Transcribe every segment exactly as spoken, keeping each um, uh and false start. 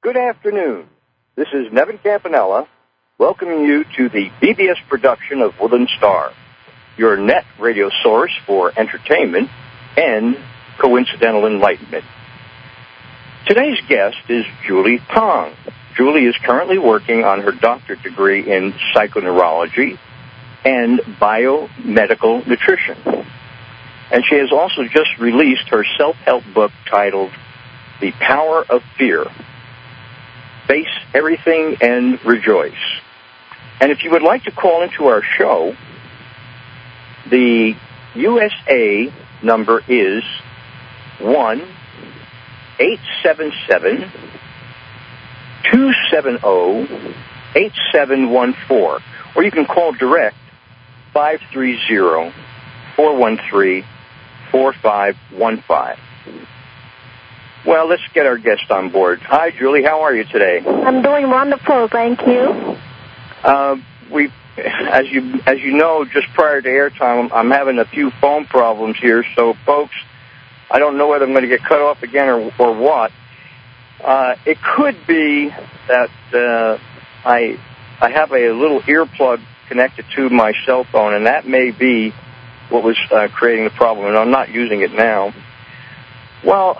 Good afternoon. This is Nevin Campanella welcoming you to the B B S production of Woodland Star, your net radio source for entertainment and coincidental enlightenment. Today's guest is Julie Tong. Julie is currently working on her doctorate degree in psychoneurology and biomedical nutrition. And she has also just released her self-help book titled The Power of Fear. Face everything and rejoice. And if you would like to call into our show, the U S A number is one eight seven seven two seven zero eight seven one four, or you can call direct five three zero four one three four five one five. Well, let's get our guest on board. Hi, Julie. How are you today? I'm doing wonderful, thank you. Uh, we, as you as you know, just prior to airtime, I'm having a few phone problems here. So, folks, I don't know whether I'm going to get cut off again or, or what. Uh, it could be that uh, I I have a little earplug connected to my cell phone, and that may be what was uh, creating the problem. And I'm not using it now. Well,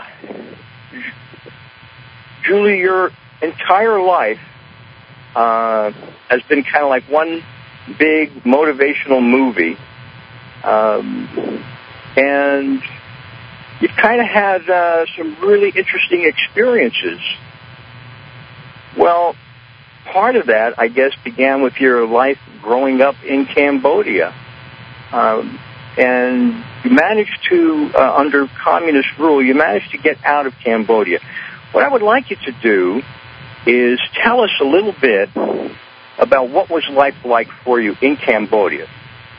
Julie, your entire life uh, has been kind of like one big motivational movie. Um, and you've kind of had uh, some really interesting experiences. Well, part of that, I guess, began with your life growing up in Cambodia. Um, and you managed to, uh, under communist rule, you managed to get out of Cambodia. What I would like you to do is tell us a little bit about what was life like for you in Cambodia.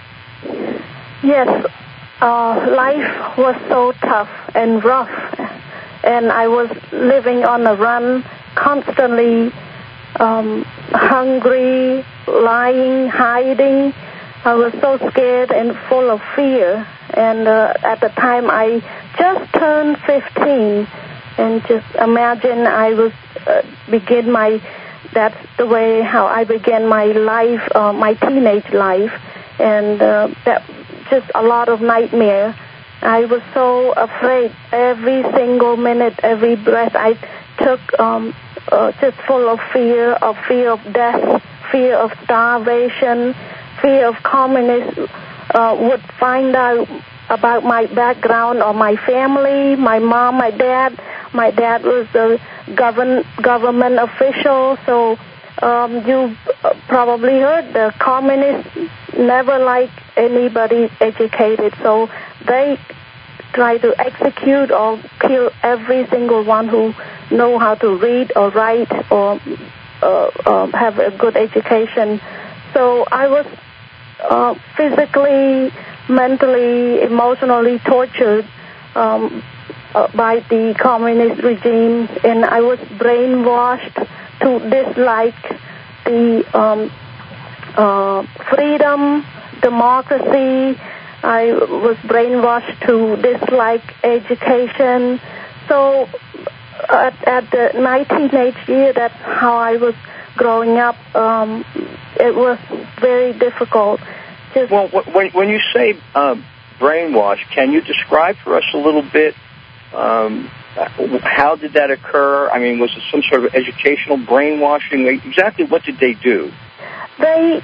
Yes, uh, life was so tough and rough, and I was living on the run, constantly um, hungry, lying, hiding. I was so scared and full of fear, and uh, at the time I just turned fifteen. And just imagine I was uh, begin my, that's the way how I began my life, uh, my teenage life. And uh, that just a lot of nightmare. I was so afraid every single minute, every breath I took, um, uh, just full of fear, of fear of death, fear of starvation, fear of communists uh, would find out about my background or my family, my mom, my dad. My dad was a govern, government official, so um, you probably heard the communists never liked anybody educated, so they try to execute or kill every single one who know how to read or write or uh, uh, have a good education. So I was uh, physically, mentally, emotionally tortured um, uh, by the communist regime, and I was brainwashed to dislike the um, uh, freedom, democracy. I was brainwashed to dislike education. So at, at the nineteen age year, that's how I was growing up. Um, it was very difficult. Just well, when, when you say uh, brainwash, can you describe for us a little bit um, how did that occur? I mean, was it some sort of educational brainwashing? Exactly what did they do? They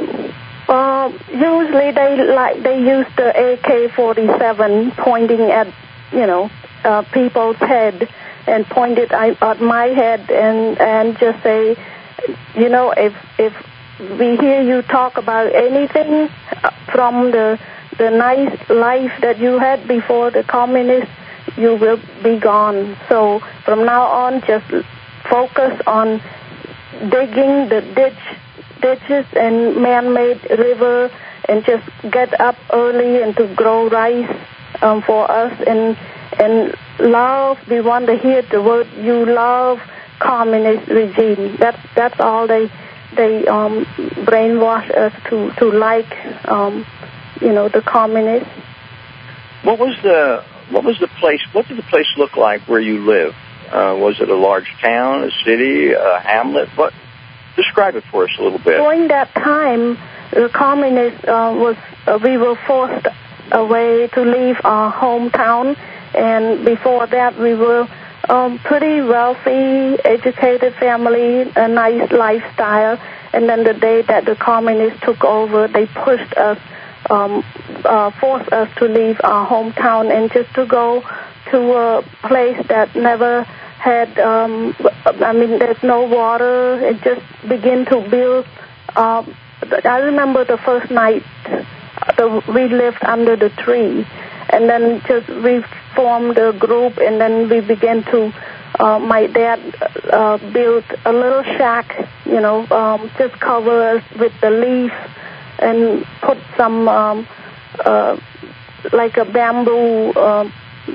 uh, usually they like they use the A K forty-seven pointing at you know uh, people's head and point it at my head and and just say, you know, if if we hear you talk about anything from the the nice life that you had before the communists, you will be gone. So from now on, just focus on digging the ditch, ditches and man-made river, and just get up early and to grow rice um, for us and and love. We want to hear the word you love communist regime. That's that's all they they um, brainwash us to to like um, you know the communists. What was the what was the place? What did the place look like where you lived? Uh, was it a large town, a city, a hamlet? What? Describe it for us a little bit. During that time, the communist uh, was uh, we were forced away to leave our hometown, and before that we were um, pretty wealthy, educated family, a nice lifestyle. And then the day that the communists took over, they pushed us, um, uh, forced us to leave our hometown and just to go to a place that never had, um, I mean, there's no water. It just began to build. Uh, I remember the first night the, we lived under the tree, and then just we formed a group, and then we began to. Uh, my dad uh, built a little shack, you know, um, just cover us with the leaf and put some, um, uh, like a bamboo uh,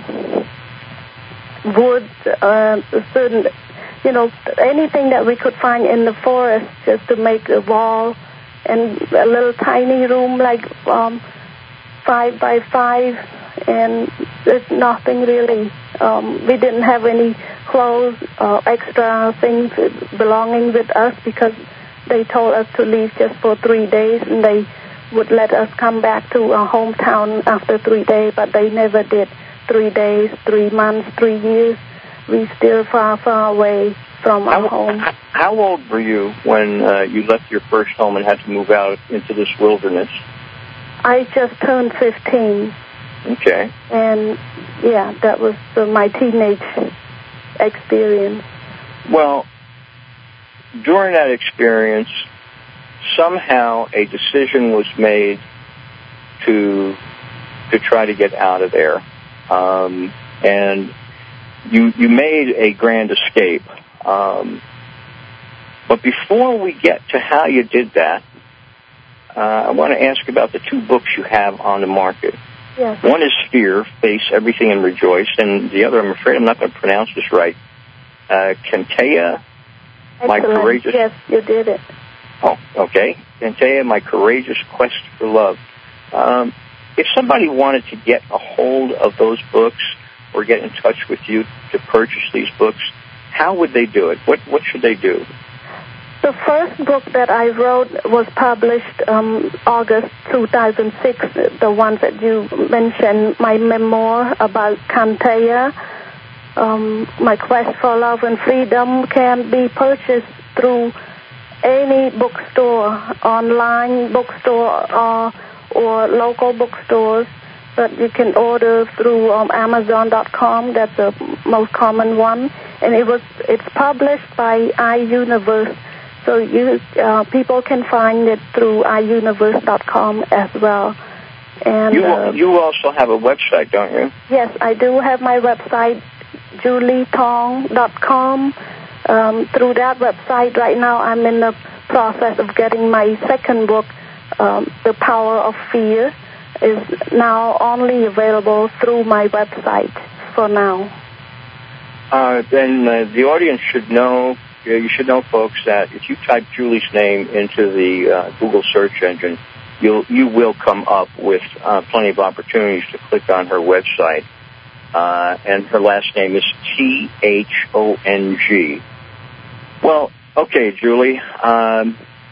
wood, uh, certain, you know, anything that we could find in the forest just to make a wall and a little tiny room like um, five by five, and there's nothing really. Um, we didn't have any clothes or extra things belonging with us because they told us to leave just for three days and they would let us come back to our hometown after three days, but they never did. Three days, three months, three years. We still far, far away from our how, home. How old were you when uh, you left your first home and had to move out into this wilderness? I just turned fifteen. Okay. And, yeah, that was uh, my teenage experience. Well, during that experience, somehow a decision was made to to try to get out of there. Um, and you you made a grand escape. Um, but before we get to how you did that, uh, I want to ask about the two books you have on the market. Yes. One is Fear, Face Everything and Rejoice, and the other, I'm afraid I'm not going to pronounce this right, uh, Kentea, My Courageous... Yes, you did it. Oh, okay. Kentea, My Courageous Quest for Love. Um, if somebody wanted to get a hold of those books or get in touch with you to purchase these books, how would they do it? What what should they do? The first book that I wrote was published um, August two thousand six, the one that you mentioned, my memoir about Kentea. Um, my Quest for Love and Freedom can be purchased through any bookstore, online bookstore, or, or local bookstores. But you can order through um, Amazon dot com. That's the most common one. And it was it's published by iUniverse. So you uh, people can find it through i universe dot com as well. And you, uh, you also have a website, don't you? Yes, I do have my website, julie tong dot com. Um, through that website, right now I'm in the process of getting my second book, um, The Power of Fear, is now only available through my website for now. Uh, then uh, the audience should know, uh, you should know, folks, that if you type Julie's name into the uh, Google search engine, you'll, you will come up with uh, plenty of opportunities to click on her website. Uh, and her last name is T H O N G. Well, okay, Julie, um,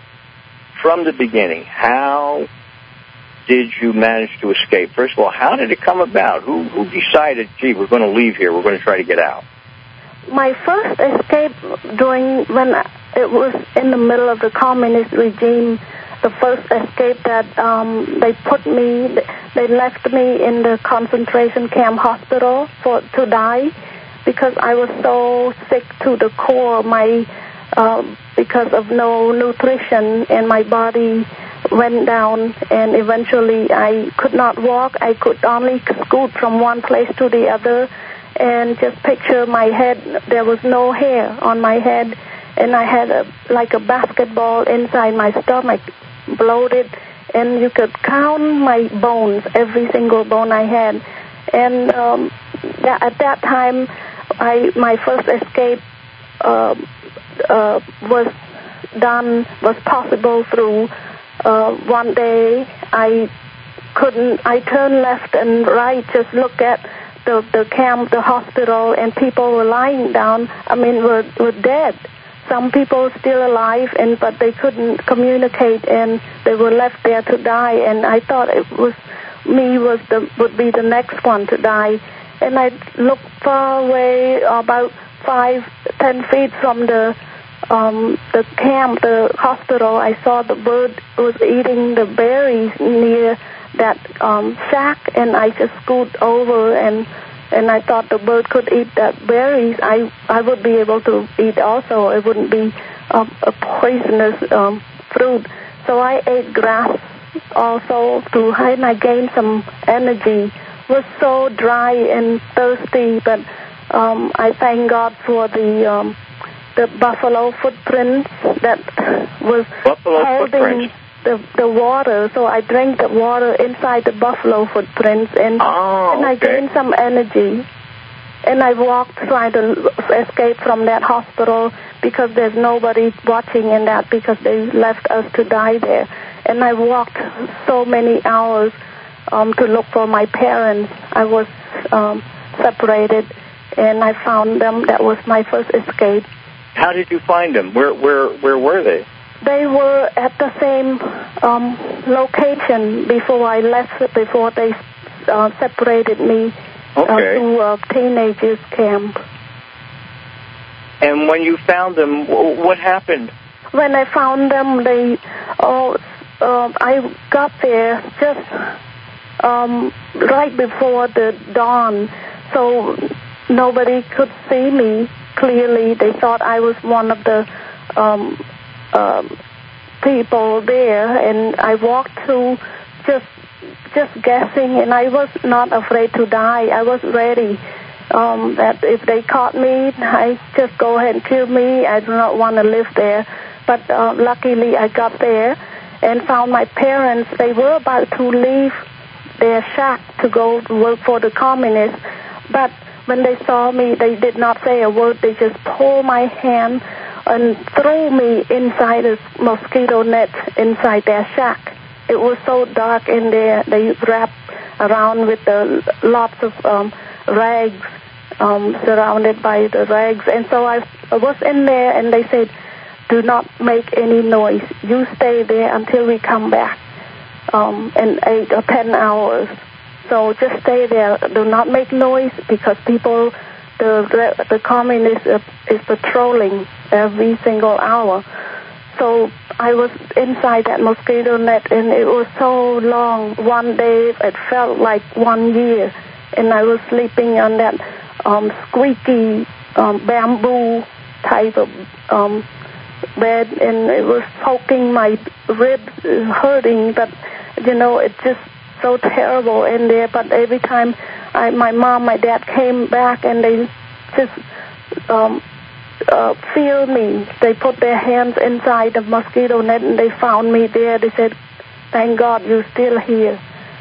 from the beginning, how did you manage to escape? First of all, how did it come about? Who, who decided, gee, we're going to leave here, we're going to try to get out? My first escape during when it was in the middle of the communist regime, the first escape that um, they put me, they left me in the concentration camp hospital for to die because I was so sick to the core. My uh, because of no nutrition and my body went down, and eventually I could not walk. I could only scoot from one place to the other. And just picture my head, there was no hair on my head, and I had a, like a basketball inside my stomach, bloated, and you could count my bones, every single bone I had. And um, that, at that time, I my first escape uh, uh, was done, was possible through uh, one day I couldn't, I turned left and right, just look at the, the camp, the hospital, and people were lying down, I mean, were, were dead. Some people still alive, and but they couldn't communicate, and they were left there to die. And I thought it was me was the would be the next one to die. And I looked far away, about five, ten feet from the um, the camp, the hospital. I saw the bird was eating the berries near that um, shack, and I just scooted over and. And I thought the bird could eat that berries. I I would be able to eat also. It wouldn't be um, a poisonous um, fruit. So I ate grass also to and I gained some energy. It was so dry and thirsty, but um, I thank God for the um, the buffalo footprints that was buffalo holding footprints. The, the water, so I drank the water inside the buffalo footprints, and, oh, and I okay. gained some energy. And I walked trying to escape from that hospital because there's nobody watching in that because they left us to die there. And I walked so many hours um, to look for my parents. I was um, separated, and I found them. That was my first escape. How did you find them? Where where where were they? They were at the same um, location before I left, before they uh, separated me okay. uh, to a teenagers camp. And when you found them, what happened? When I found them, they, oh, uh, I got there just um, right before the dawn, so nobody could see me clearly. They thought I was one of the um, Um, people there, and I walked through just just guessing, and I was not afraid to die. I was ready um, that if they caught me, I just go ahead and kill me. I do not want to live there. But uh, luckily I got there and found my parents. They were about to leave their shack to go to work for the communists, but when they saw me, they did not say a word. They just pulled my hand and threw me inside a mosquito net inside their shack. It was so dark in there. They wrapped around with the, lots of um, rags, um, surrounded by the rags. And so I, I was in there, and they said, do not make any noise. You stay there until we come back um, in eight or ten hours. So just stay there. Do not make noise because people... The the communist uh, is patrolling every single hour. So I was inside that mosquito net, and it was so long. One day it felt like one year, and I was sleeping on that um, squeaky um, bamboo type of um, bed, and it was poking my ribs, hurting. But you know, it's just so terrible in there. But every time I, my mom, my dad came back, and they just um, uh, feel me. They put their hands inside the mosquito net, and they found me there. They said, thank God you're still here.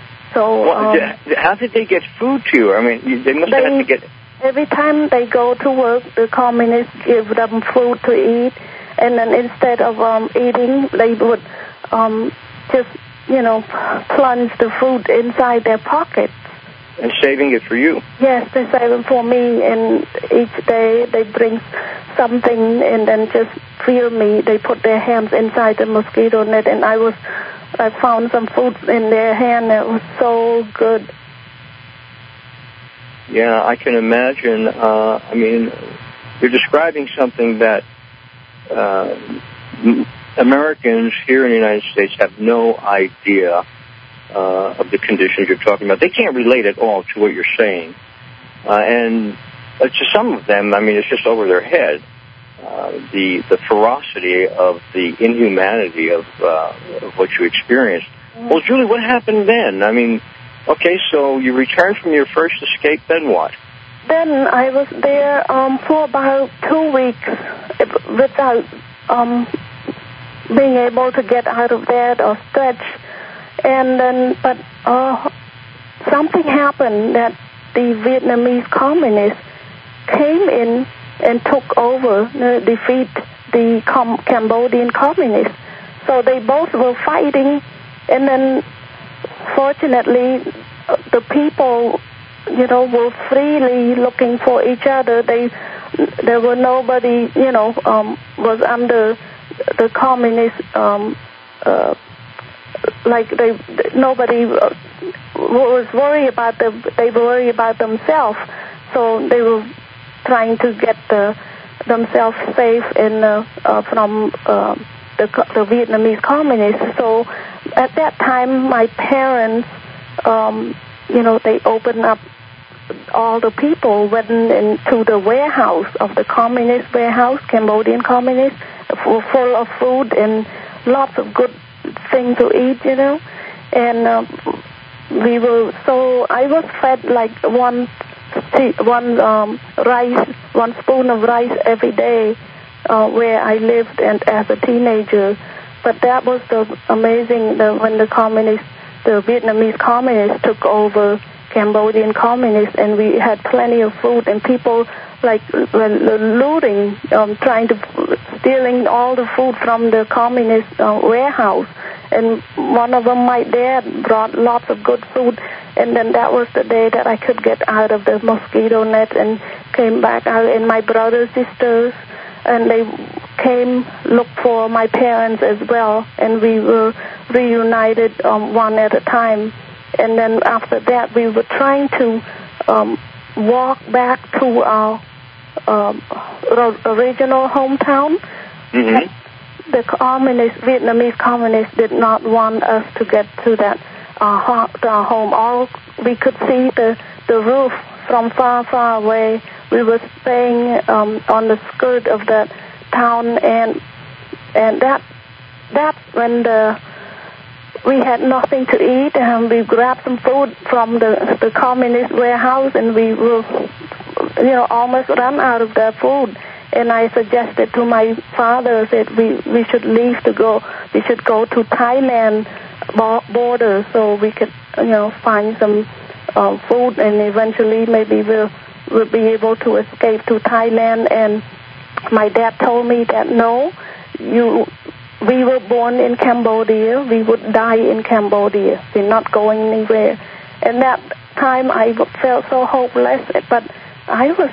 So well, um, how did they get food to you? I mean, they must they, have had to get... Every time they go to work, the communists give them food to eat, and then instead of um, eating, they would um, just, you know, plunge the food inside their pockets. And saving it for you. Yes, they save it for me, and each day they bring something and then just feel me. They put their hands inside the mosquito net, and I was, I found some food in their hand that was so good. Yeah, I can imagine. Uh, I mean, you're describing something that uh, Americans here in the United States have no idea uh, of the conditions you're talking about. They can't relate at all to what you're saying. Uh, and uh, to some of them, I mean, it's just over their head. Uh, the the ferocity of the inhumanity of, uh, of what you experienced. Mm. Well, Julie, what happened then? I mean, okay, so you returned from your first escape, then what? Then I was there um, for about two weeks without um, being able to get out of bed or stretch. And then, but uh, something happened that the Vietnamese communists came in and took over, uh, defeat the Com- Cambodian communists. So they both were fighting, and then fortunately, the people you know, were freely looking for each other. They, there were nobody, you know, um, was under the communist, um, uh, like they, nobody was worried about them. They were worried about themselves, so they were trying to get the, themselves safe in uh, uh, from uh, the, the Vietnamese communists. So at that time, my parents, um, you know, they opened up. All the people went into the warehouse of the communist warehouse, Cambodian communist, full of food and lots of good things to eat, you know. And uh, we were so I was fed like one one um, rice, one spoon of rice every day uh, where I lived and as a teenager. But that was the amazing the, when the communists, the Vietnamese communists took over Cambodian communists, and we had plenty of food, and people like looting, um, trying to stealing all the food from the communist uh, warehouse. And one of them, my dad, brought lots of good food, and then that was the day that I could get out of the mosquito net and came back out. And my brothers, sisters, and they came look for my parents as well, and we were reunited um, one at a time. And then after that, we were trying to um, walk back to our um, original hometown. Mm-hmm. The communist, Vietnamese communists did not want us to get to that uh, to our home. All we could see the, the roof from far, far away. We were staying um, on the skirt of the town, and and that that's when the we had nothing to eat, and we grabbed some food from the the communist warehouse, and we were, you know, almost run out of the food. And I suggested to my father that we, we should leave to go, we should go to Thailand border so we could, you know, find some uh, food, and eventually maybe we'll, we'll be able to escape to Thailand. And my dad told me that no, you... we were born in Cambodia. We would die in Cambodia. We're not going anywhere. And that time I felt so hopeless. But I was,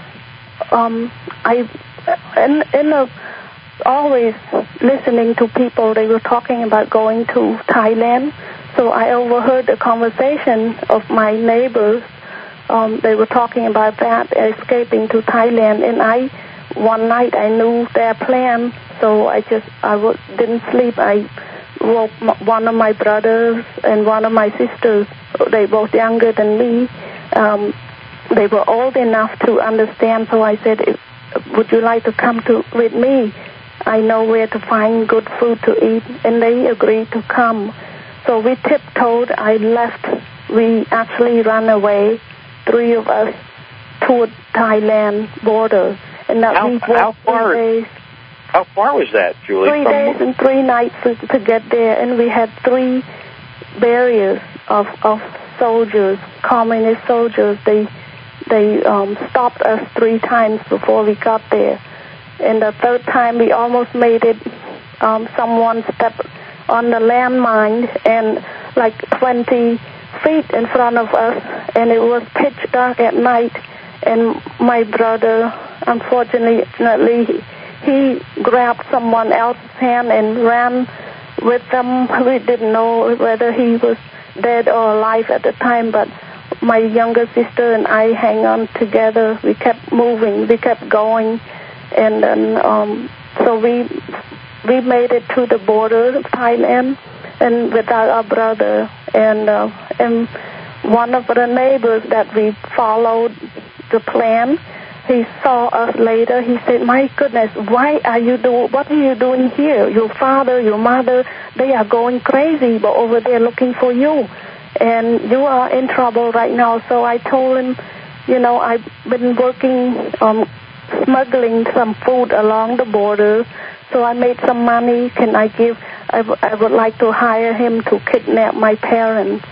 um, I, in, in a, always listening to people. They were talking about going to Thailand. So I overheard the conversation of my neighbors. Um, they were talking about that, escaping to Thailand. And I, one night, I knew their plan. So I just, I w- didn't sleep. I woke m- one of my brothers and one of my sisters. They both younger than me. Um, they were old enough to understand. So I said, would you like to come to with me? I know where to find good food to eat. And they agreed to come. So we tiptoed. I left. We actually ran away, three of us, toward Thailand border. And that how, we how far? Days. How far was that, Julie? Three from... days and three nights to, to get there, and we had three barriers of of soldiers, communist soldiers. They they um, stopped us three times before we got there, and the third time we almost made it. Um, someone stepped on the landmine, and like twenty feet in front of us, and it was pitch dark at night. And my brother, unfortunately, he grabbed someone else's hand and ran with them. We didn't know whether he was dead or alive at the time, but my younger sister and I hang on together. We kept moving, we kept going, and then um, so we we made it to the border of Thailand, and without our brother, and uh, and one of the neighbors that we followed the plan, he saw us later. He said, my goodness, why are you doing, what are you doing here? Your father, your mother, they are going crazy, but over there looking for you. And you are in trouble right now. So I told him, you know, I've been working, um, smuggling some food along the border. So I made some money. Can I give, I, w- I would like to hire him to kidnap my parents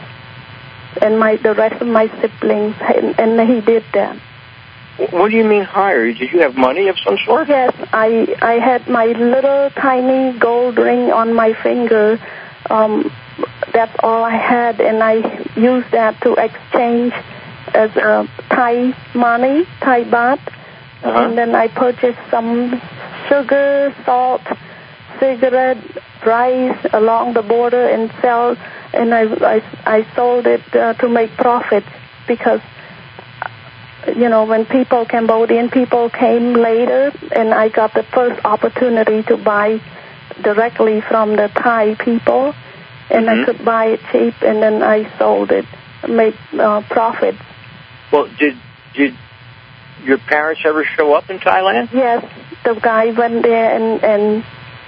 and my the rest of my siblings. And, and he did that. What do you mean hire? Did you have money of some sort? Yes, I I had my little tiny gold ring on my finger. Um, that's all I had, and I used that to exchange as a Thai money, Thai baht, uh-huh. and then I purchased some sugar, salt, cigarette, rice along the border and sell, and I, I, I sold it uh, to make profits because, you know, when people, Cambodian people came later, and I got the first opportunity to buy directly from the Thai people, and mm-hmm. I could buy it cheap, and then I sold it, made uh, profits. Well, did did your parents ever show up in Thailand? Yes, the guy went there, and, and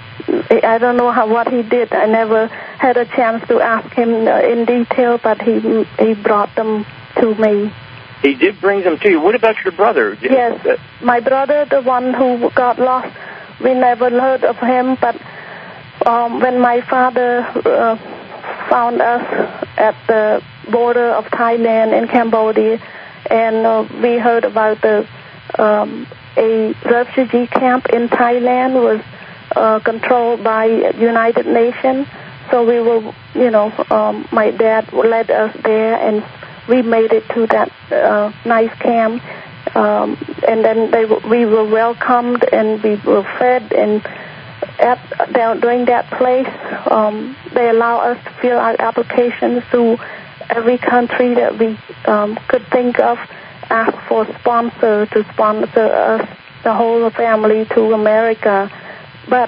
I don't know how what he did. I never had a chance to ask him uh, in detail, but he he brought them to me. He did bring them to you. What about your brother? Yes, uh, my brother, the one who got lost, we never heard of him, but um, when my father uh, found us at the border of Thailand and Cambodia, and uh, we heard about the um, a refugee camp in Thailand was uh, controlled by United Nations, so we were, you know, um, my dad led us there, and we made it to that uh, nice camp, um, and then they, we were welcomed and we were fed, and at, during that place, um, they allow us to fill out applications to every country that we um, could think of, ask for sponsor to sponsor us, the whole family, to America. But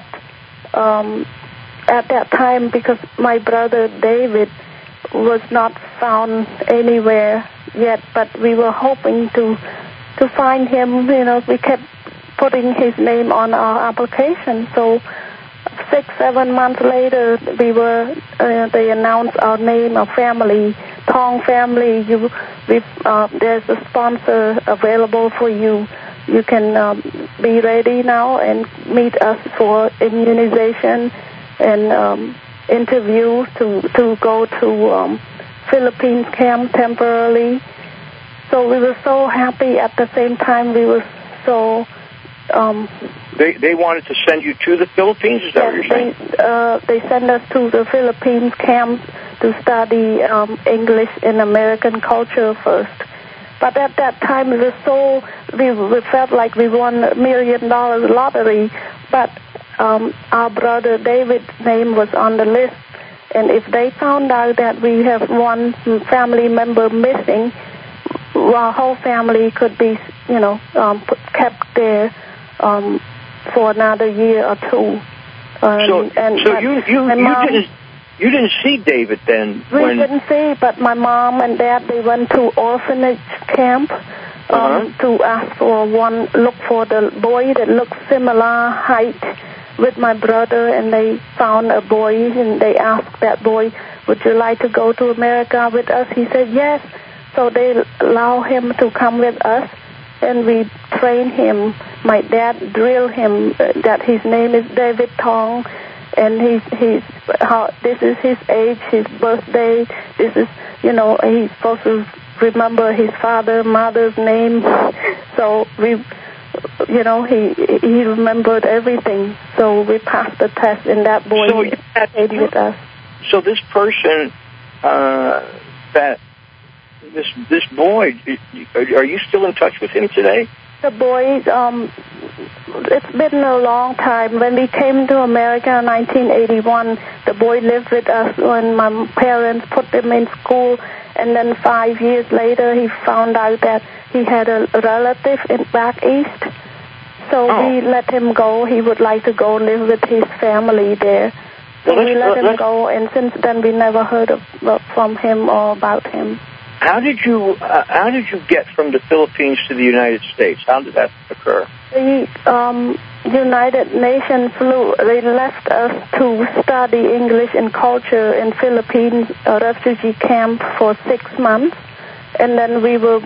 um, at that time, because my brother David was not found anywhere yet, but we were hoping to to find him. You know, we kept putting his name on our application. So six, seven months later, we were uh, they announced our name, our family, Tong family. You, we, uh, there's a sponsor available for you. You can um, be ready now and meet us for immunization and um, interview to to go to um, Philippines camp temporarily. So we were so happy. At the same time, we were so. Um, they they wanted to send you to the Philippines. Is that yes, what you're saying? They uh, they sent us to the Philippines camp to study um, English and American culture first. But at that time, we were so we, we felt like we won a million dollar lottery. But um, our brother David's name was on the list, and if they found out that we have one family member missing, our whole family could be, you know, um, put, kept there um, for another year or two. Um, so, and so you you, you mom, didn't you didn't see David then? We when... didn't see, but my mom and dad, they went to orphanage camp um, uh-huh. to ask for one, look for the boy that looked similar height with my brother, and they found a boy, and they asked that boy, would you like to go to America with us? He said yes. So they allow him to come with us, and we train him. My dad drilled him uh, that his name is David Tong, and he's he's how this is his age, his birthday. This is, you know, he's supposed to remember his father, mother's name. So we, you know, he he remembered everything. So we passed the test, and that boy so you had, stayed you, with us. So this person uh, that. This this boy, are you still in touch with him today? The boy, um, it's been a long time. When we came to America in nineteen eighty-one, the boy lived with us when my parents put him in school, and then five years later he found out that he had a relative in back east. So oh. we let him go. He would like to go live with his family there. So well, we let him let's... go, and since then we never heard of, from him or about him. How did you uh, how did you get from the Philippines to the United States? How did that occur? The um, United Nations flew. They left us to study English and culture in Philippines a refugee camp for six months, and then we were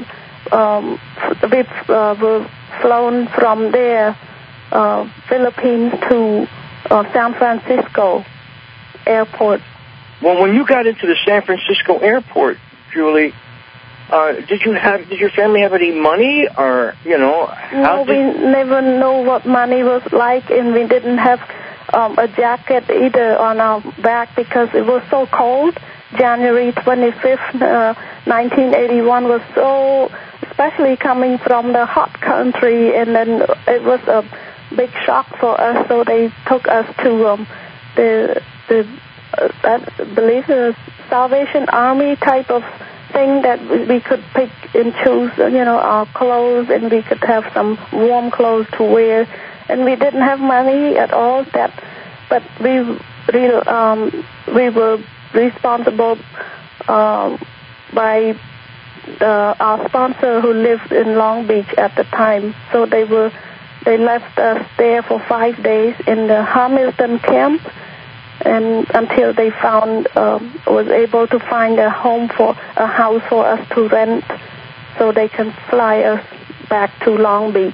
um, we uh, were flown from there, uh, Philippines to uh, San Francisco airport. Well, when you got into the San Francisco airport, Julie, uh, did you have, did your family have any money, or, you know, how No, did... we never know what money was like, and we didn't have um, a jacket either on our back because it was so cold. January twenty-fifth, uh, nineteen eighty-one was so especially coming from the hot country, and then it was a big shock for us. So they took us to um, the the uh, I believe the Salvation Army type of thing that we could pick and choose, you know, our clothes, and we could have some warm clothes to wear. And we didn't have money at all. That, but we we um, we were responsible uh, by the, our sponsor who lived in Long Beach at the time. So they were they left us there for five days in the Hamilton camp, and until they found um, was able to find a home for a house for us to rent, so they can fly us back to Long Beach.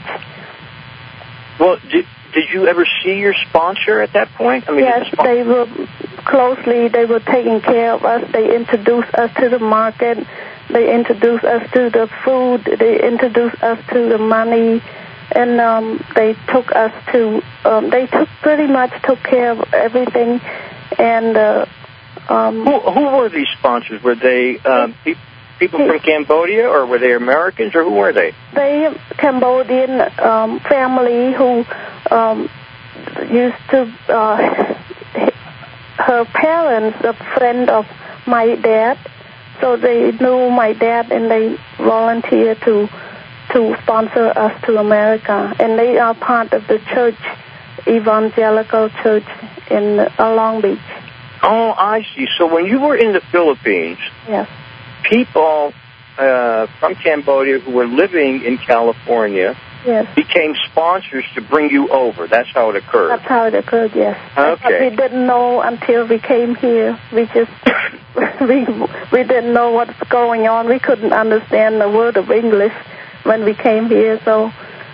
Well, did did you ever see your sponsor at that point? I mean, yes, the spon- they were closely. They were taking care of us. They introduced us to the market. They introduced us to the food. They introduced us to the money, and um, they took us to. Um, they took pretty much took care of everything. And uh, um, who who were these sponsors? Were they um, pe- people from Cambodia, or were they Americans, or who were they? They Cambodian um, family who um, used to. Uh, her parents, a friend of my dad, so they knew my dad, and they volunteered to to sponsor us to America. And they are part of the church, Evangelical Church in uh, Long Beach. Oh, I see. So when you were in the Philippines, yes, people uh, from Cambodia who were living in California yes. became sponsors to bring you over. That's how it occurred. That's how it occurred, yes. Okay. But we didn't know until we came here. We just, we, we didn't know what's going on. We couldn't understand a word of English when we came here, so.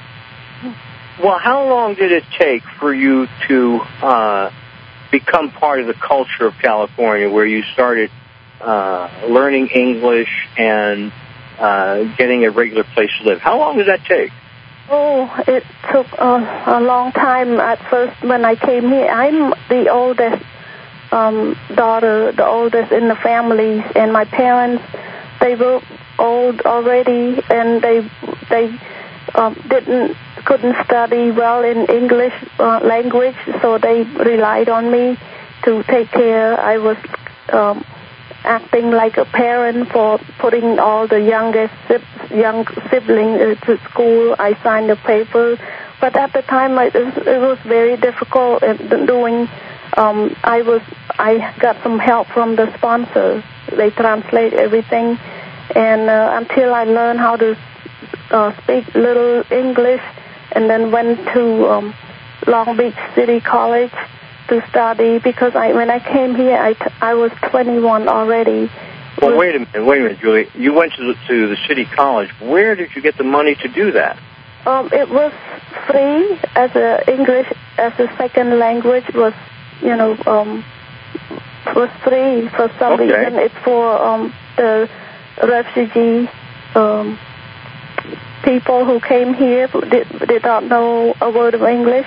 Well, how long did it take for you to uh, become part of the culture of California, where you started uh, learning English and uh, getting a regular place to live? How long did that take? Oh, it took uh, a long time. At first, when I came here, I'm the oldest um, daughter, the oldest in the families, and my parents, they were old already, and they they um, didn't couldn't study well in English uh, language, so they relied on me to take care. I was um, acting like a parent for putting all the youngest young siblings to school. I signed the paper, but at the time it was, it was very difficult doing. Um, I was I got some help from the sponsor. They translate everything, and uh, until I learned how to uh, speak little English, and then went to um, Long Beach City College to study, because I when I came here, I, t- I was twenty-one already. Well, wait a minute, wait a minute, Julie. You went to the, to the city college. Where did you get the money to do that? Um, it was free as a English as a second language was, you know, um, was free for some okay. reason. It's for um, the refugee um, people who came here who did, did not know a word of English.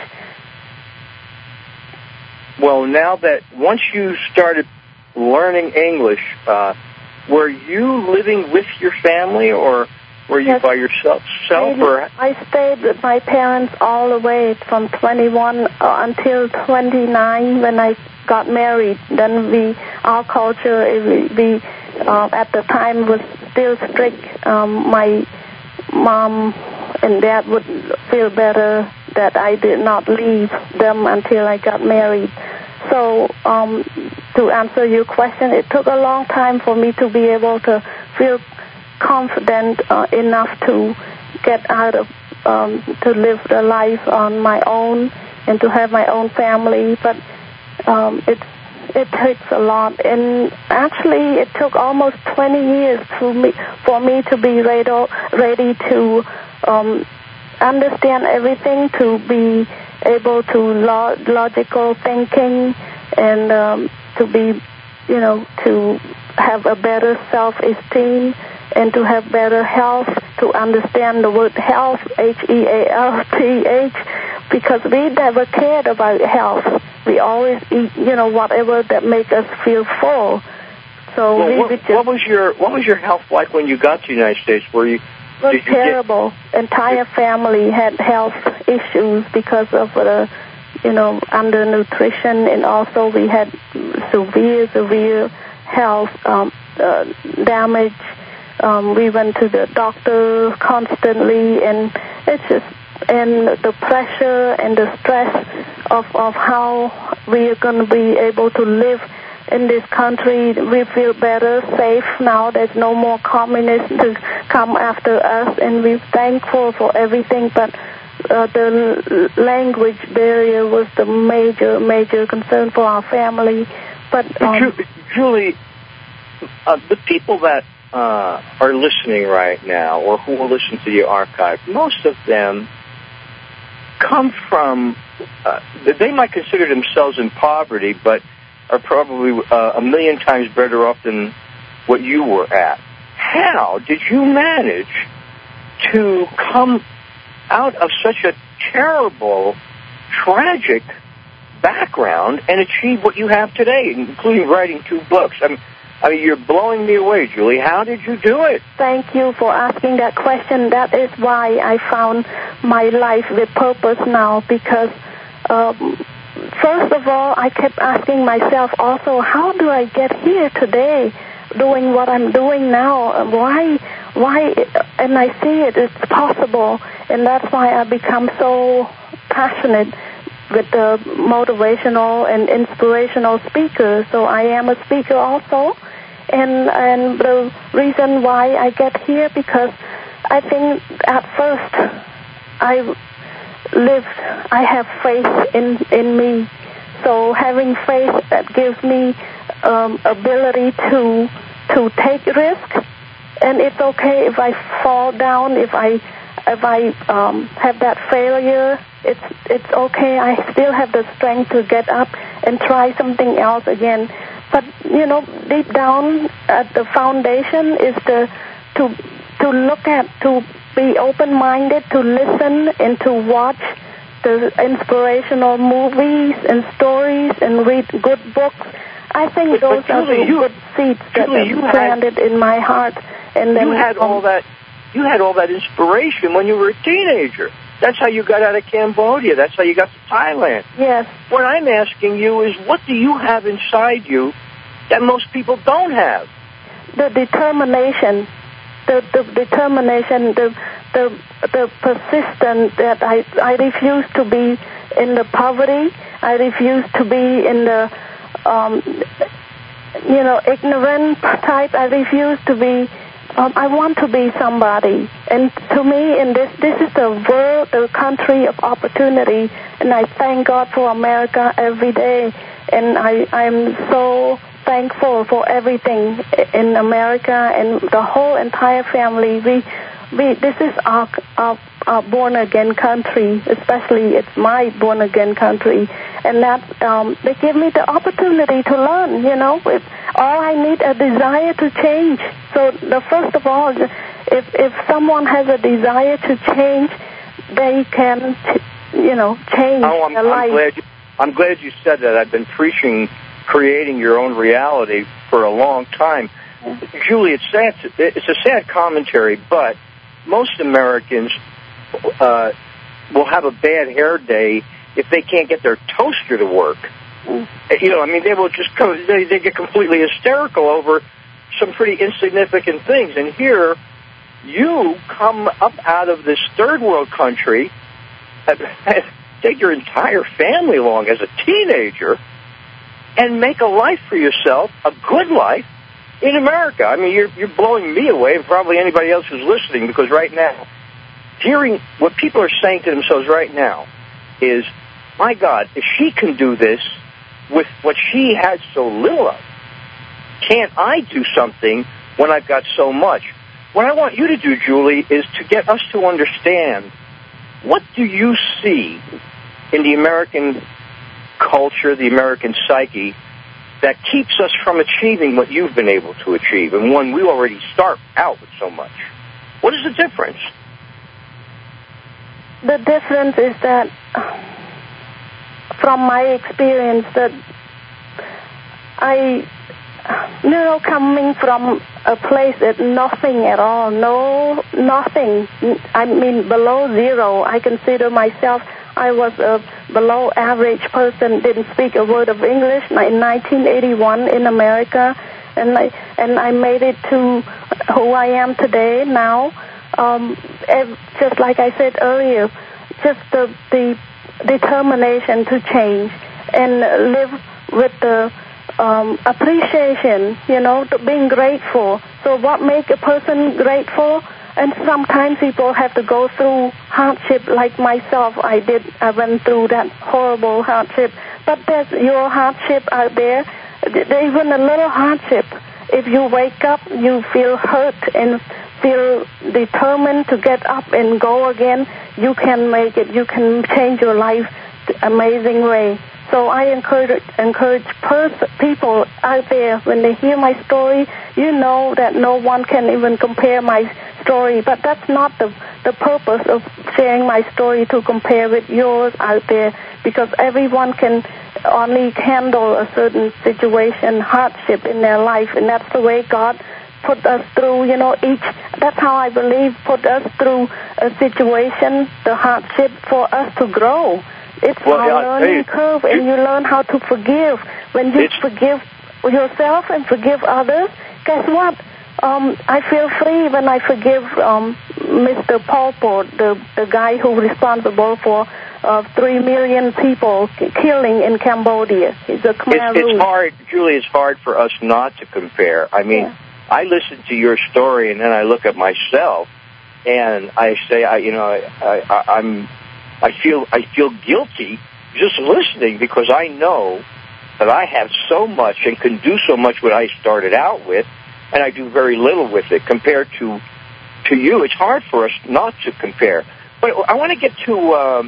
Well, now that once you started learning English, uh, were you living with your family, or were you yes. by yourself? Self, I, or? I stayed with my parents all the way from twenty-one uh, until twenty-nine when I got married. Then we, our culture, we, we uh, at the time was still strict. Um, my mom and dad would feel better that I did not leave them until I got married. So um, to answer your question, it took a long time for me to be able to feel confident uh, enough to get out of, um, to live the life on my own and to have my own family. But um, it, it takes a lot. And actually, it took almost twenty years for me, for me to be ready, ready to um, understand everything, to be able to lo- logical thinking, and um, to be, you know, to have a better self-esteem and to have better health, to understand the word health, H E A L T H, because we never cared about health. We always eat, you know, whatever that makes us feel full. So well, we what, would just... what was your what was your health like when you got to the United States? Were you It was terrible. Get... Entire family had health issues because of the, you know, undernutrition, and also we had severe, severe health um, uh, damage. Um, we went to the doctor constantly, and it's just, and the pressure and the stress of, of how we are going to be able to live in this country. We feel better, safe now. There's no more communists to come after us, and we're thankful for everything, but uh, the language barrier was the major, major concern for our family. But um, Julie, uh, the people that uh, are listening right now, or who will listen to the archive, most of them come from, uh, they might consider themselves in poverty, but are probably uh, a million times better off than what you were at. How did you manage to come out of such a terrible, tragic background and achieve what you have today, including writing two books? I mean, I mean, you're blowing me away, Julie. How did you do it? Thank you for asking that question. That is why I found my life with purpose now, because um, first of all, I kept asking myself also, how do I get here today doing what I'm doing now? Why, why, and I see it, it's possible, and that's why I become so passionate with the motivational and inspirational speaker. So I am a speaker also, and and the reason why I get here, because I think at first I lived, I have faith in, in me. So having faith, that gives me um, ability to to take risk, and it's okay if I fall down, if I if I um, have that failure. It's it's okay. I still have the strength to get up and try something else again. But you know, deep down at the foundation is the to to look at, to be open-minded, to listen and to watch the inspirational movies and stories and read good books. I think but, those but Julie, are the you, good seeds that Julie, are planted had, in my heart. And then you had um, all that. You had all that inspiration when you were a teenager. That's how you got out of Cambodia. That's how you got to Thailand. Yes. What I'm asking you is, what do you have inside you that most people don't have? The determination, the, the determination, the the the persistence that I I refuse to be in the poverty. I refuse to be in the um, you know ignorant type. I refuse to be. Um, I want to be somebody, and to me, in this, this is the world, the country of opportunity, and I thank God for America every day, and I, I'm so thankful for everything in America and the whole entire family. We, we, this is our, our, our born-again country, especially it's my born-again country, and that um, they give me the opportunity to learn, you know. It's, all I need a desire to change. So the first of all, if if someone has a desire to change, they can, you know, change oh, I'm, their I'm life. Glad you, I'm glad you said that. I've been preaching creating your own reality for a long time. Yeah. Julie, it's sad. It's a sad commentary, but most Americans uh, will have a bad hair day if they can't get their toaster to work. Mm. You know, I mean, they will just come, they, they get completely hysterical over some pretty insignificant things. And here, you come up out of this third world country, take your entire family along as a teenager, and make a life for yourself, a good life, in America. I mean, you're, you're blowing me away, and probably anybody else who's listening, because right now, hearing what people are saying to themselves right now is, my God, if she can do this with what she had so little of, can't I do something when I've got so much? What I want you to do, Julie, is to get us to understand, what do you see in the American culture, the American psyche, that keeps us from achieving what you've been able to achieve, and when we already start out with so much? What is the difference? The difference is that, from my experience, that I you know, coming from a place that nothing at all, no, nothing. I mean, below zero. I consider myself, I was a below average person, didn't speak a word of English in nineteen eighty-one in America, and I, and I made it to who I am today now. Um, just like I said earlier, just the, the determination to change and live with the um, appreciation, you know, to being grateful. So what makes a person grateful? And sometimes people have to go through hardship like myself. I did. I went through that horrible hardship. But there's your hardship out there. Even a little hardship. If you wake up, you feel hurt and feel determined to get up and go again, you can make it. You can change your life the amazing way. So I encourage encourage pers- people out there, when they hear my story, you know that no one can even compare my story. But that's not the, the purpose of sharing my story, to compare with yours out there, because everyone can only handle a certain situation, hardship in their life, and that's the way God put us through, you know, each, that's how I believe, put us through a situation, the hardship, for us to grow. It's well, a yeah, learning you, curve, and you learn how to forgive. When you forgive yourself and forgive others, guess what? Um, I feel free when I forgive um, Mister Pol Pot, the, the guy who's responsible for uh, three million people k- killing in Cambodia. He's a Khmer It's, it's hard, Julie, it's hard for us not to compare. I mean, yeah. I listen to your story, and then I look at myself, and I say, I, you know, I, I, I'm, I feel, I feel guilty just listening, because I know that I have so much and can do so much what I started out with, and I do very little with it compared to, to you. It's hard for us not to compare. But I want to get to, um,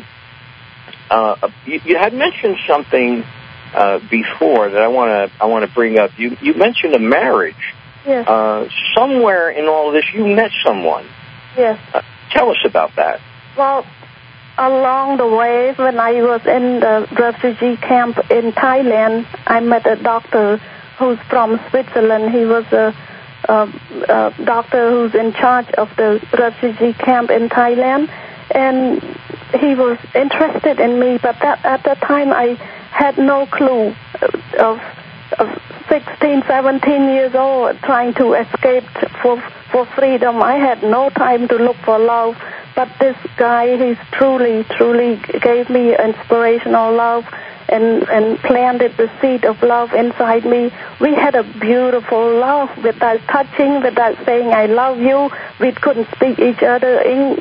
uh, you, you had mentioned something uh, before that I want to, I want to bring up. You, you mentioned a marriage. Yes. Uh, somewhere in all of this, you met someone. Yes. Uh, tell us about that. Well, along the way, when I was in the refugee camp in Thailand, I met a doctor who's from Switzerland. He was a, a, a doctor who's in charge of the refugee camp in Thailand, and he was interested in me, but that, at that time I had no clue of, of sixteen, seventeen years old, trying to escape for for freedom. I had no time to look for love, but this guy, he's truly, truly gave me inspirational love and, and planted the seed of love inside me. We had a beautiful love without touching, without saying I love you. We couldn't speak each other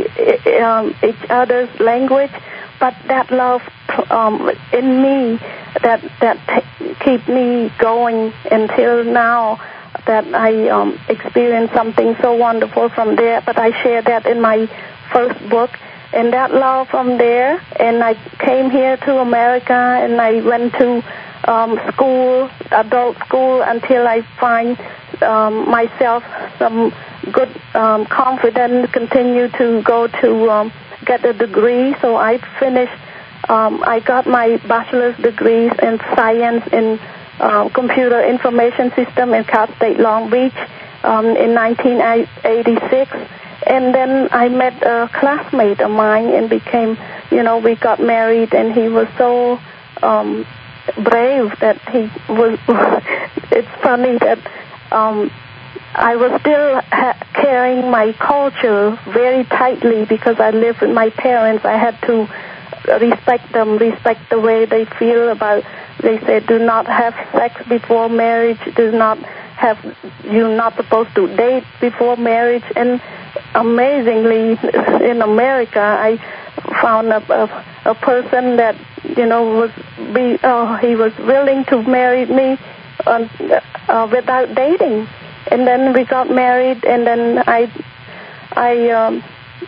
in um, each other's language, but that love um, in me that that t- keep me going until now, that I um, experienced something so wonderful from there. But I share that in my first book, and that love from there. And I came here to America, and I went to um, school, adult school, until I find um, myself some good um, confidence, continue to go to um, get a degree. So I finished, um, I got my bachelor's degrees in science in uh, computer information system in Cal State Long Beach um, in nineteen eighty-six. And then I met a classmate of mine and became, you know, we got married, and he was so um, brave that he was, it's funny that um, I was still ha- carrying my culture very tightly, because I lived with my parents. I had to respect them, respect the way they feel about, they said, do not have sex before marriage, do not have, you're not supposed to date before marriage. And amazingly, in America, I found a, a, a person that, you know, was be, uh, he was willing to marry me uh, uh, without dating. And then we got married, and then I, I, um,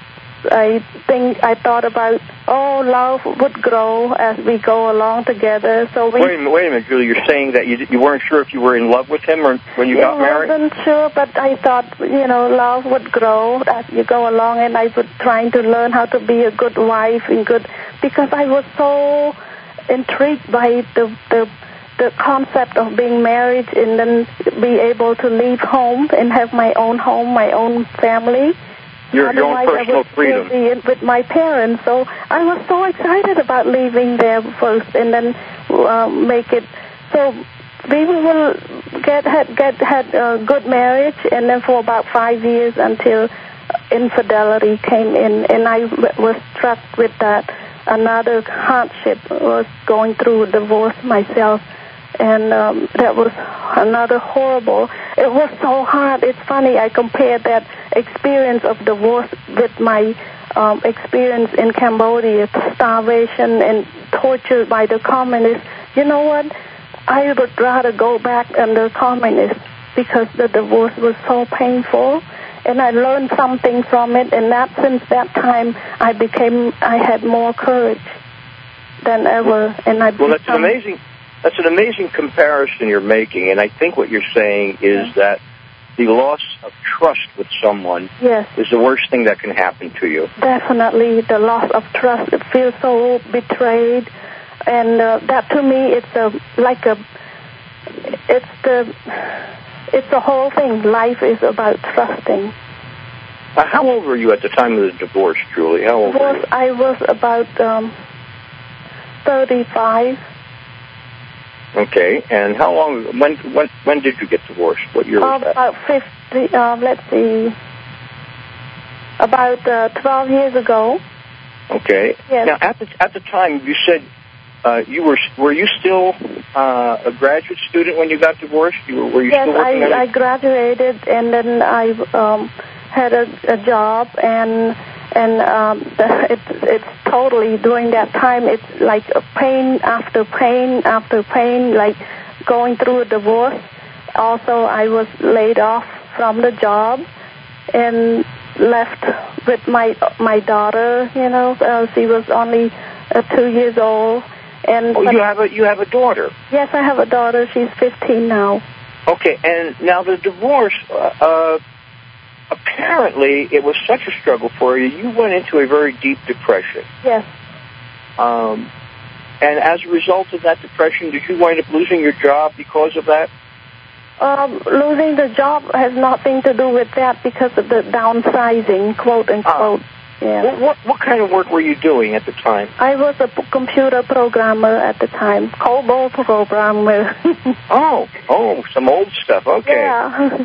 I think I thought about, oh, love would grow as we go along together. So we. Wait a minute, wait a minute, Julie. You're saying that you you weren't sure if you were in love with him or when you yeah, got married? I wasn't sure, but I thought, you know, love would grow as you go along, and I was trying to learn how to be a good wife and good, because I was so intrigued by the the the concept of being married and then be able to leave home and have my own home, my own family. Your, your own personal I would freedom. Still be with my parents. So I was so excited about leaving there first and then uh, make it. So we will get had get had a good marriage, and then for about five years until infidelity came in, and I was struck with that. Another hardship was going through a divorce myself, and um, that was another horrible. It was so hard. It's funny, I compared that experience of divorce with my um, experience in Cambodia, starvation and torture by the communists. You know what? I would rather go back under communists because the divorce was so painful. And I learned something from it, and that since that time I became, I had more courage than ever. And I well, that's an amazing, that's an amazing comparison you're making, and I think what you're saying is yeah. that the loss of trust with someone yes. is the worst thing that can happen to you. Definitely, the loss of trust. It feels so betrayed, and uh, that to me, it's a like a, it's the. It's the whole thing. Life is about trusting. Uh, how old were you at the time of the divorce, Julie? How old divorce, were you? I was about um, thirty-five. Okay, and how long? When when when did you get divorced? What year was uh, that? About fifty. Uh, let's see. About uh, twelve years ago. Okay. Yes. Now, at the at the time, you said. Uh, you were were you still uh, a graduate student when you got divorced? You were, were you yes, still working? Yes, I, I graduated, and then I um, had a, a job, and and um, it's it's totally during that time. It's like a pain after pain after pain, like going through a divorce. Also, I was laid off from the job and left with my my daughter. You know, uh, she was only uh, two years old. And oh, you have a you have a daughter. Yes, I have a daughter. She's fifteen now. Okay, and now the divorce. Uh, uh, apparently, it was such a struggle for you. You went into a very deep depression. Yes. Um, and as a result of that depression, did you wind up losing your job because of that? Um, losing the job has nothing to do with that because of the downsizing, quote unquote. Ah. Yeah. What, what what kind of work were you doing at the time? I was a p- computer programmer at the time, COBOL programmer. oh, oh, some old stuff. Okay. Yeah.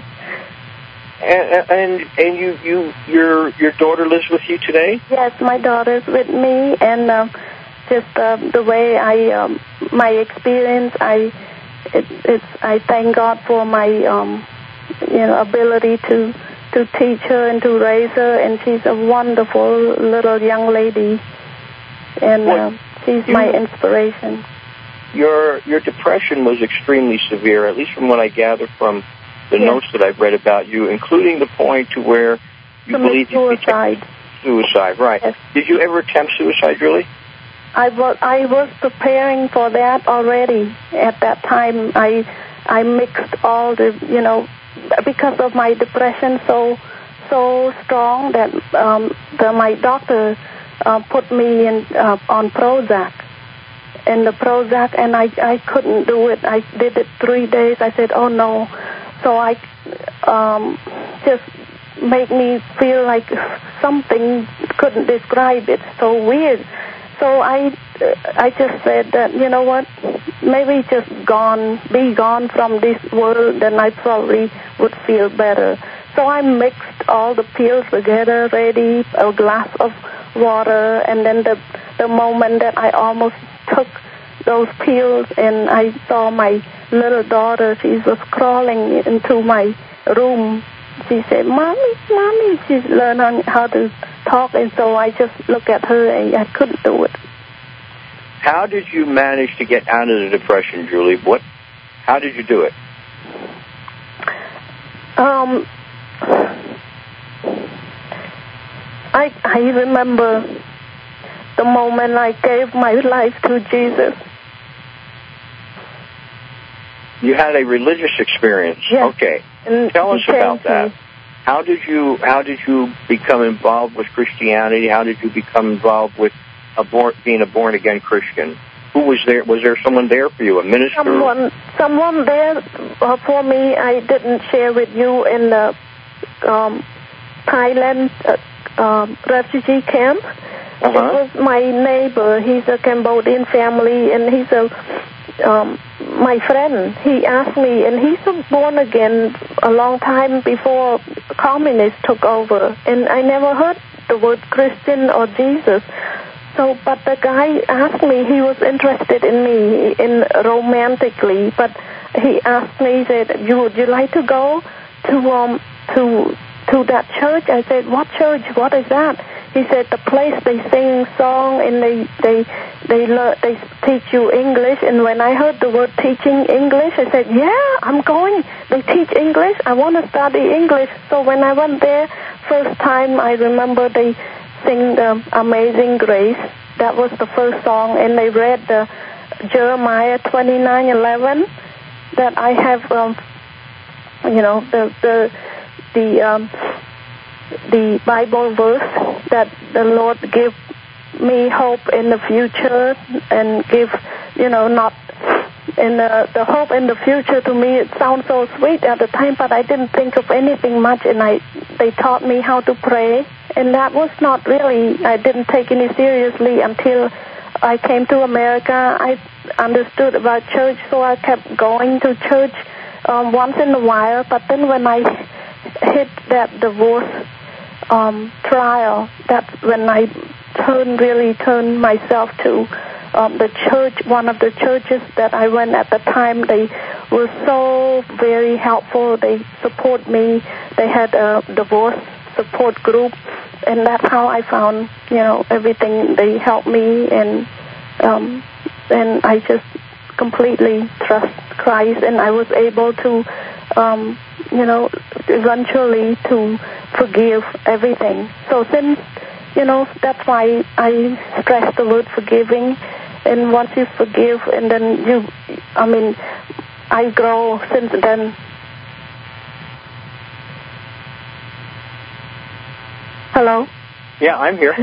and and and you you your your daughter lives with you today? Yes, my daughter's with me, and uh, just uh, the way I um, my experience, I it, it's I thank God for my um, you know ability to. to teach her and to raise her, and she's a wonderful little young lady, and well, uh, she's you, my inspiration. Your your depression was extremely severe, at least from what I gather from the yes. notes that I've read about you, including the point to where you believe you suicide. Suicide, right. Yes. Did you ever attempt suicide, Julie? I was, I was preparing for that already. At that time, I I mixed all the, you know, because of my depression so so strong that um, the, my doctor uh, put me in uh, on Prozac, in the Prozac, and I I couldn't do it. I did it three days. I said, oh no, so I um, just made me feel like something couldn't describe it. So weird. So I, I just said that, you know what, maybe just gone, be gone from this world, then I probably would feel better. So I mixed all the pills together, ready, a glass of water, and then the, the moment that I almost took those pills and I saw my little daughter, she was crawling into my room. She said, Mommy, Mommy, she's learning how to talk, and so I just looked at her and I couldn't do it. How did you manage to get out of the depression, Julie? What? How did you do it? Um, I I remember the moment I gave my life to Jesus. You had a religious experience. Yes. Okay. And tell us about that. Me. How did you How did you become involved with Christianity? How did you become involved with a born, being a born again Christian? Who was there? Was there someone there for you, a minister? Someone, someone there uh, for me. I didn't share with you in the um, Thailand uh, um, refugee camp. Uh-huh. It was my neighbor. He's a Cambodian family, and he's a um, my friend. He asked me, and he's born again a long time before communists took over, and I never heard the word Christian or Jesus. So, but the guy asked me, he was interested in me, in romantically, but he asked me, he said, you, would you like to go to, um, to, to that church? I said, what church? What is that? He said, the place they sing song and they, they, they, learn, they teach you English. And when I heard the word teaching English, I said, yeah, I'm going. They teach English. I want to study English. So when I went there, first time I remember they sing the Amazing Grace. That was the first song, and they read the Jeremiah twenty-nine eleven. That I have, um, you know, the the the um, the Bible verse that the Lord give me hope in the future and give, you know, not in the, the hope in the future. To me, it sounds so sweet at the time, but I didn't think of anything much, and I they taught me how to pray. And that was not really, I didn't take any seriously until I came to America. I understood about church, so I kept going to church um, once in a while. But then when I hit that divorce um, trial, that's when I turned, really turned myself to um, the church. One of the churches that I went at the time, they were so very helpful. They support me. They had a divorce support group, and that's how I found, you know, everything. They helped me, and um, and I just completely trust Christ, and I was able to, um, you know, eventually to forgive everything. So since, you know, that's why I stress the word forgiving, and once you forgive, and then you, I mean, I grow since then. Hello? Yeah, I'm here.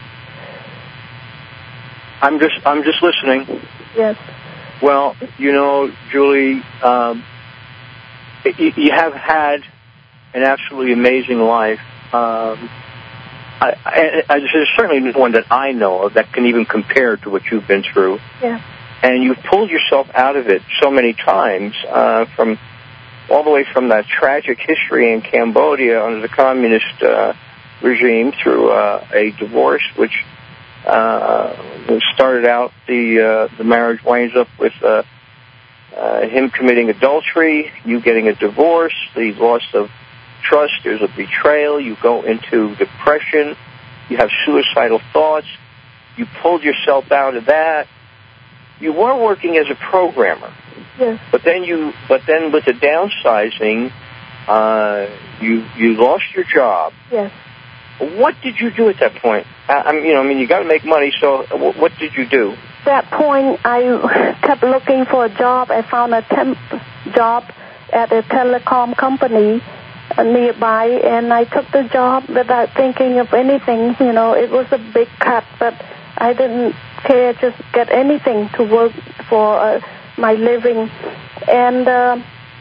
I'm just I'm just listening. Yes. Well, you know, Julie, um, you, you have had an absolutely amazing life. Um, I, I, I, there's certainly no one that I know of that can even compare to what you've been through. Yeah. And you've pulled yourself out of it so many times, uh, from all the way from that tragic history in Cambodia under the communist uh, regime through uh, a divorce, which uh, started out, the uh, the marriage winds up with uh, uh, him committing adultery, you getting a divorce, the loss of trust, there's a betrayal, you go into depression, you have suicidal thoughts, you pulled yourself out of that. You were working as a programmer. Yes. But then you, but then with the downsizing, uh, you you lost your job. Yes. What did you do at that point? I, I mean, you know, I mean, you got to make money. So, w- what did you do? At that point, I kept looking for a job. I found a temp job at a telecom company uh, nearby, and I took the job without thinking of anything. You know, it was a big cut, but I didn't care, just get anything to work for uh, my living. And uh,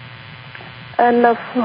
and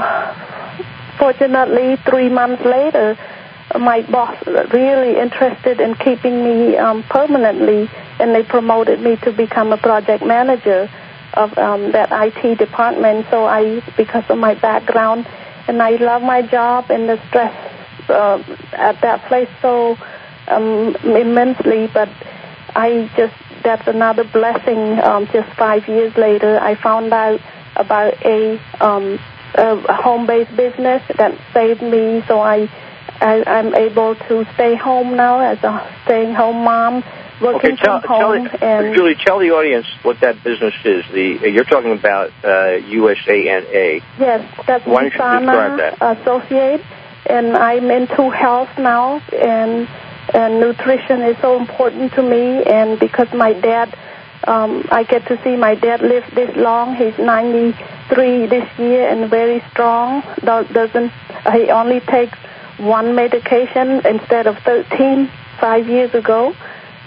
uh, fortunately, three months later, my boss really interested in keeping me um, permanently, and they promoted me to become a project manager of um, that I T department. So I, because of my background, and I love my job, and the stress uh, at that place so um, immensely, but I just, that's another blessing. Um, just five years later, I found out about a, um, a home-based business that saved me, so I, I, I'm able to stay home now as a staying-home mom, working okay, tell, from home. Tell, and Julie, tell the audience what that business is. The You're talking about uh, U S A N A. Yes, that's Why don't you describe that? Associate, and I'm into health now, and and nutrition is so important to me, and because my dad, um, I get to see my dad live this long. He's ninety-three this year and very strong. Doesn't he only takes one medication instead of thirteen five years ago.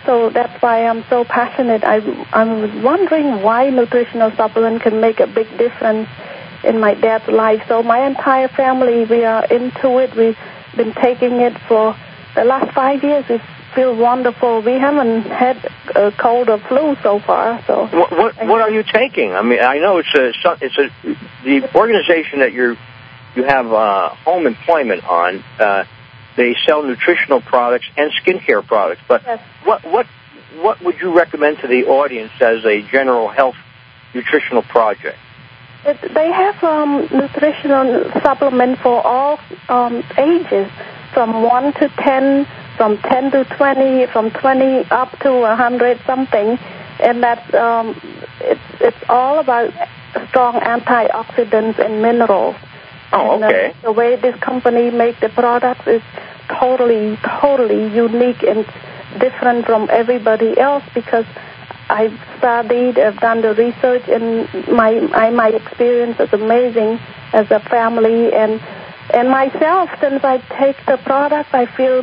So that's why I'm so passionate. I I was wondering why nutritional supplement can make a big difference in my dad's life. So my entire family, we are into it. We've been taking it for the last five years. We feel wonderful. We haven't had a cold or flu so far. So what what, what are you taking? I mean, I know it's a it's a the organization that you're you have uh, home employment on. Uh, They sell nutritional products and skincare products. But yes. what what what would you recommend to the audience as a general health nutritional project? It, they have um, nutritional supplement for all um, ages, from one to ten, from ten to twenty, from twenty up to a hundred something, and that's um, it's it's all about strong antioxidants and minerals. Oh, okay. And, uh, the way this company make the products is totally, totally unique and different from everybody else because I've studied, I've done the research, and my I, my experience is amazing as a family and and myself. Since I take the product, I feel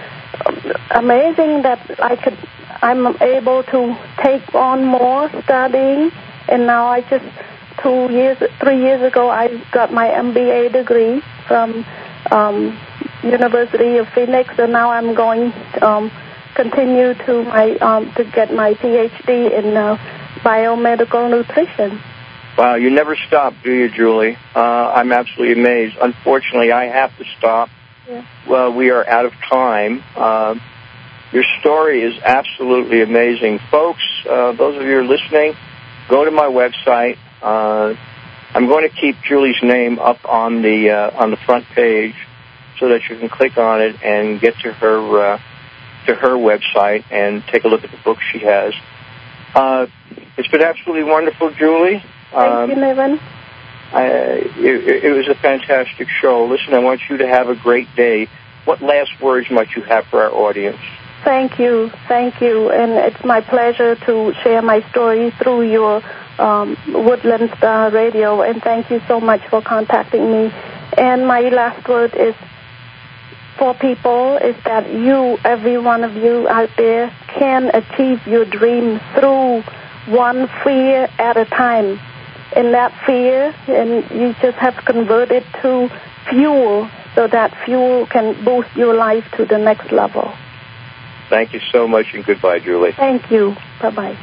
amazing that I could I'm able to take on more studying, and now I just. Two years, three years ago, I got my M B A degree from um, University of Phoenix, and now I'm going um, continue to my um, to get my P H D in uh, biomedical nutrition. Wow, you never stop, do you, Julie? Uh, I'm absolutely amazed. Unfortunately, I have to stop. Yeah. Well, we are out of time. Uh, your story is absolutely amazing, folks. Uh, those of you who are listening, go to my website. Uh, I'm going to keep Julie's name up on the uh, on the front page so that you can click on it and get to her uh, to her website and take a look at the book she has. Uh, it's been absolutely wonderful, Julie. Thank um, you, Nevin. I, it, it was a fantastic show. Listen, I want you to have a great day. What last words might you have for our audience? Thank you, thank you, and it's my pleasure to share my story through your um, Woodland Star Radio, and thank you so much for contacting me. And my last word is for people is that you, every one of you out there, can achieve your dream through one fear at a time. And that fear, and you just have to convert it to fuel so that fuel can boost your life to the next level. Thank you so much, and goodbye, Julie. Thank you. Bye-bye.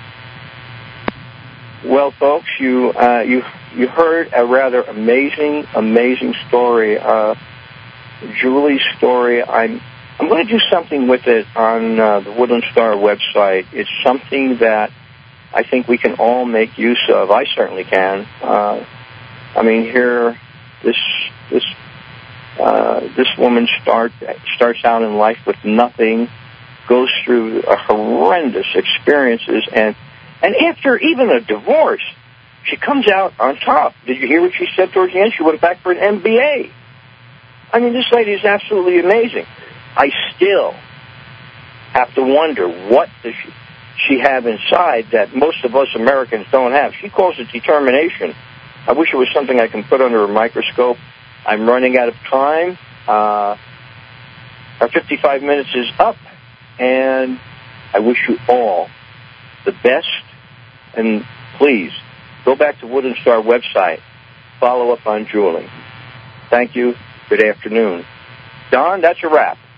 Well, folks, you uh, you you heard a rather amazing, amazing story. Uh, Julie's story. I'm I'm going to do something with it on uh, the Woodland Star website. It's something that I think we can all make use of. I certainly can. Uh, I mean, here, this this uh, this woman start starts out in life with nothing, goes through uh, horrendous experiences, and and after even a divorce, she comes out on top. Did you hear what she said towards the end? She went back for an M B A. I mean, this lady is absolutely amazing. I still have to wonder what does she, she have inside that most of us Americans don't have. She calls it determination. I wish it was something I can put under a microscope. I'm running out of time. Uh, our fifty-five minutes is up, and I wish you all the best. And please, go back to Woodland Star website. Follow up on Julie. Thank you. Good afternoon. Don, that's a wrap.